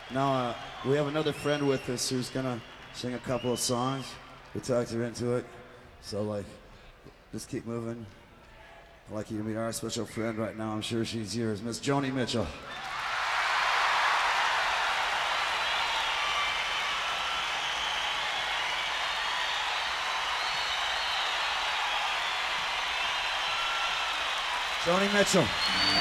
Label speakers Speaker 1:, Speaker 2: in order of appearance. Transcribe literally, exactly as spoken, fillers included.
Speaker 1: Now, uh, we have another friend with us who's gonna sing a couple of songs. We talked her into it. So, like, just keep moving. I'd like you to meet our special friend right now. I'm sure she's yours, Miss Joni Mitchell. Joni Mitchell.